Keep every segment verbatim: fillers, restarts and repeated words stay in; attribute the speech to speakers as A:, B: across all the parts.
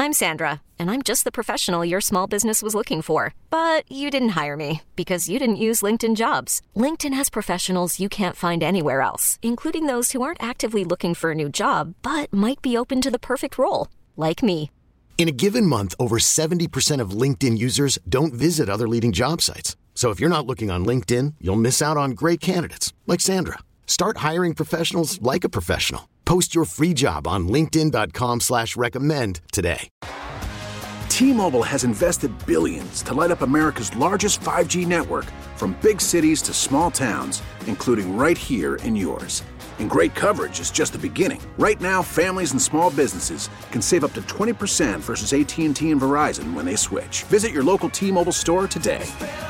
A: I'm Sandra, and I'm just the professional your small business was looking for. But you didn't hire me because you didn't use LinkedIn Jobs. LinkedIn has professionals you can't find anywhere else, including those who aren't actively looking for a new job, but might be open to the perfect role, like me.
B: In a given month, over seventy percent of LinkedIn users don't visit other leading job sites. So if you're not looking on LinkedIn, you'll miss out on great candidates like Sandra. Start hiring professionals like a professional. Post your free job on linkedin dot com slash recommend today.
C: T-Mobile has invested billions to light up America's largest five G network, from big cities to small towns, including right here in yours. And great coverage is just the beginning. Right now, families and small businesses can save up to twenty percent versus A T and T and Verizon when they switch. Visit your local T-Mobile store today.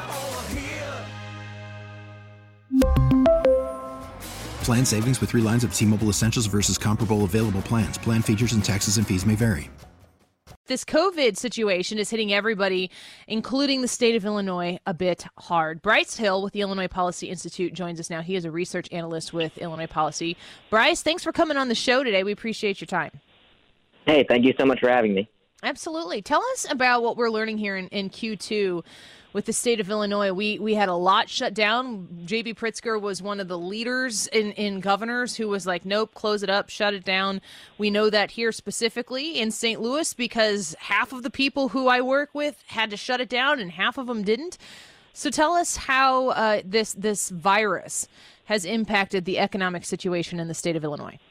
D: Plan savings with three lines of T-Mobile Essentials versus comparable available plans. Plan features and taxes and fees may vary.
E: This COVID situation is hitting everybody, including the state of Illinois, a bit hard. Bryce Hill with the Illinois Policy Institute joins us now. He is a research analyst with Illinois Policy. Bryce, thanks for coming on the show today. We appreciate your time.
F: Hey, thank you so much for having me.
E: Absolutely. Tell us about what we're learning here in, in Q two with the state of Illinois. We we had a lot shut down. J B. Pritzker was one of the leaders in, in governors who was like, nope, close it up, shut it down. We know that here specifically in Saint Louis because half of the people who I work with had to shut it down and half of them didn't. So tell us how uh, this this virus has impacted the economic situation in the state of Illinois.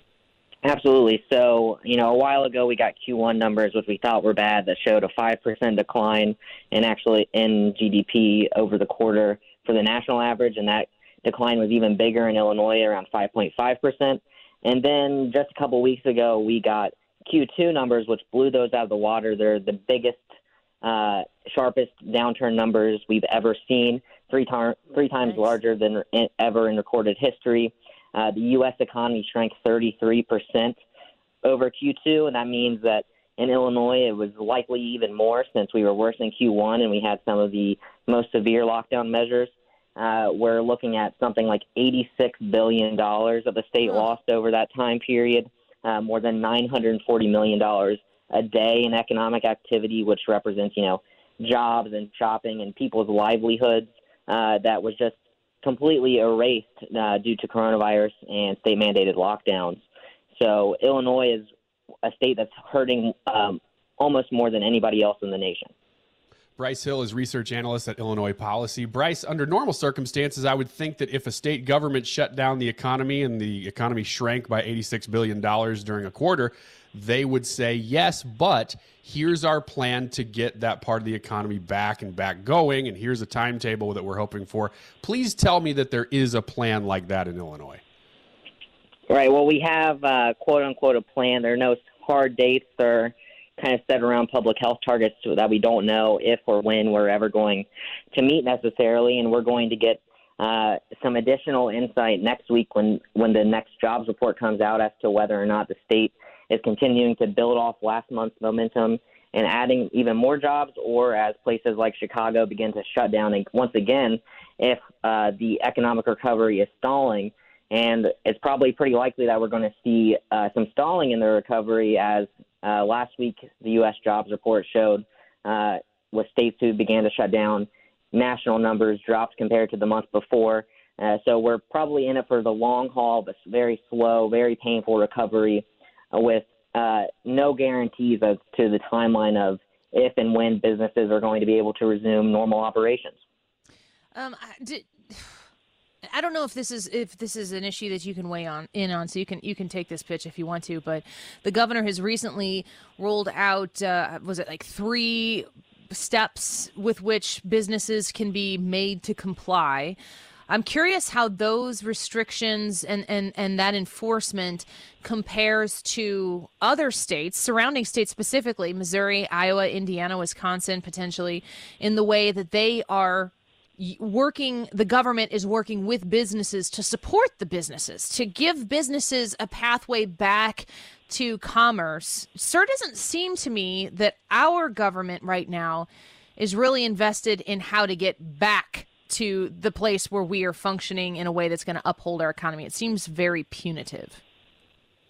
F: Absolutely. So, you know, a while ago we got Q one numbers, which we thought were bad, that showed a five percent decline in actually in G D P over the quarter for the national average, and that decline was even bigger in Illinois, around five point five percent. And then just a couple weeks ago we got Q two numbers, which blew those out of the water. They're the biggest, uh, sharpest downturn numbers we've ever seen, three, tar- three times
E: Nice.
F: larger than in, ever in recorded history. Uh, the U S economy shrank thirty-three percent over Q two, and that means that in Illinois it was likely even more since we were worse in Q one and we had some of the most severe lockdown measures. Uh, we're looking at something like eighty-six billion dollars of the state lost over that time period, uh, more than nine hundred forty million dollars a day in economic activity, which represents, you know, jobs and shopping and people's livelihoods. Uh, that was just completely erased uh, due to coronavirus and state-mandated lockdowns. So Illinois is a state that's hurting um, almost more than anybody else in the nation.
G: Bryce Hill is research analyst at Illinois Policy. Bryce, under normal circumstances, I would think that if a state government shut down the economy and the economy shrank by eighty-six billion dollars during a quarter, they would say, yes, but here's our plan to get that part of the economy back and back going, and here's a timetable that we're hoping for. Please tell me that there is a plan like that in Illinois.
F: Right. Well, we have, uh, quote-unquote, a plan. There are no hard dates. They're kind of set around public health targets that we don't know if or when we're ever going to meet necessarily, and we're going to get uh, some additional insight next week when, when the next jobs report comes out as to whether or not the state is continuing to build off last month's momentum and adding even more jobs, or as places like Chicago begin to shut down. And once again, if uh, the economic recovery is stalling, and it's probably pretty likely that we're going to see uh, some stalling in the recovery, as uh, last week the U S jobs report showed uh, with states who began to shut down, national numbers dropped compared to the month before. Uh, so we're probably in it for the long haul, but very slow, very painful recovery with uh, no guarantees as to the timeline of if and when businesses are going to be able to resume normal operations.
E: Um, did, I don't know if this is if this is an issue that you can weigh on in on, so you can you can take this pitch if you want to. But the governor has recently rolled out, uh, was it like three steps with which businesses can be made to comply. I'm curious how those restrictions and, and, and that enforcement compares to other states, surrounding states specifically, Missouri, Iowa, Indiana, Wisconsin, potentially, in the way that they are working, the government is working with businesses to support the businesses, to give businesses a pathway back to commerce. Sir, doesn't seem to me that our government right now is really invested in how to get back to the place where we are functioning in a way that's going to uphold our economy. It seems very punitive.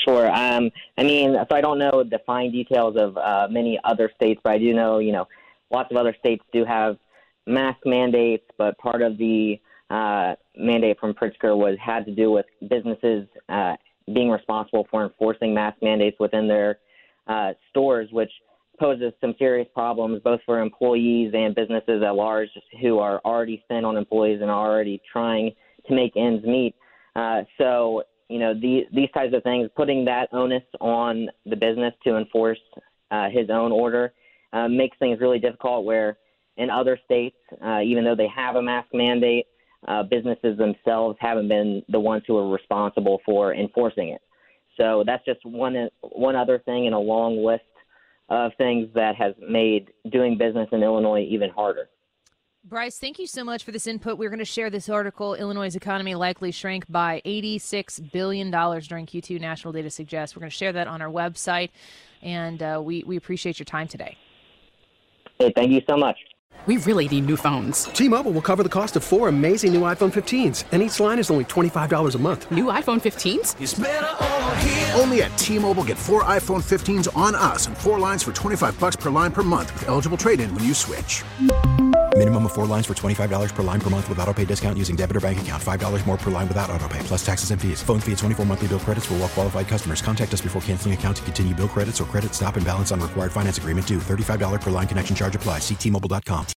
F: Sure. Um, I mean, so I don't know the fine details of uh, many other states, but I do know, you know, lots of other states do have mask mandates, but part of the uh, mandate from Pritzker was had to do with businesses uh, being responsible for enforcing mask mandates within their uh, stores, which poses some serious problems both for employees and businesses at large who are already thin on employees and are already trying to make ends meet. Uh, so, you know, the, these types of things, putting that onus on the business to enforce uh, his own order uh, makes things really difficult, where in other states, uh, even though they have a mask mandate, uh, businesses themselves haven't been the ones who are responsible for enforcing it. So that's just one one other thing in a long list of things that has made doing business in Illinois even harder.
E: Bryce, thank you so much for this input. We're going to share this article, Illinois' economy likely shrank by eighty-six billion dollars during Q two, national data suggests. We're going to share that on our website, and uh, we, we appreciate your time today.
F: Hey, thank you so much.
H: We really need new phones.
I: T-Mobile will cover the cost of four amazing new iPhone fifteens, and each line is only twenty-five dollars a month.
H: New iPhone fifteens?
C: It's better over here. Only at T-Mobile, get four iPhone fifteens on us and four lines for twenty-five dollars per line per month with eligible trade-in when you switch.
D: Minimum of four lines for twenty-five dollars per line per month with autopay discount using debit or bank account. five dollars more per line without autopay, plus taxes and fees. Phone fee at twenty-four monthly bill credits for well-qualified customers. Contact us before canceling account to continue bill credits or credit stop and balance on required finance agreement due. thirty-five dollars per line connection charge applies. See T Mobile dot com.